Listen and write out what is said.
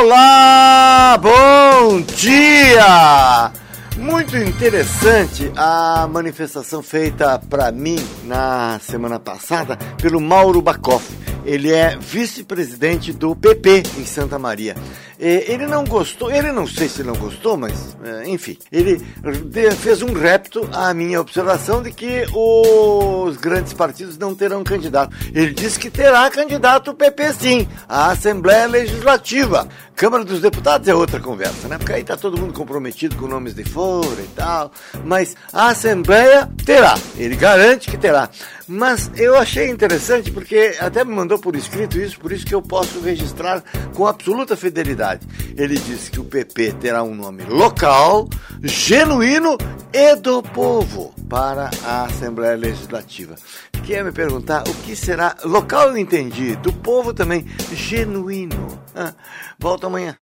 Olá, bom dia! Muito interessante a manifestação feita para mim na semana passada pelo Mauro Bacoff. Ele é vice-presidente do PP em Santa Maria. Ele não gostou, não sei se não gostou, mas enfim, ele fez um repto à minha observação de que os grandes partidos não terão candidato. Ele disse que terá candidato o PP sim, à Assembleia Legislativa. Câmara dos Deputados é outra conversa, né? Porque aí tá todo mundo comprometido com nomes de fora e tal, mas a Assembleia terá, ele garante que terá. Mas eu achei interessante porque até me mandou por escrito isso, por isso que eu posso registrar com absoluta fidelidade. Ele disse que o PP terá um nome local, genuíno e do povo para a Assembleia Legislativa. Quer me perguntar o que será local? Eu entendi, do povo também, genuíno. Volto amanhã.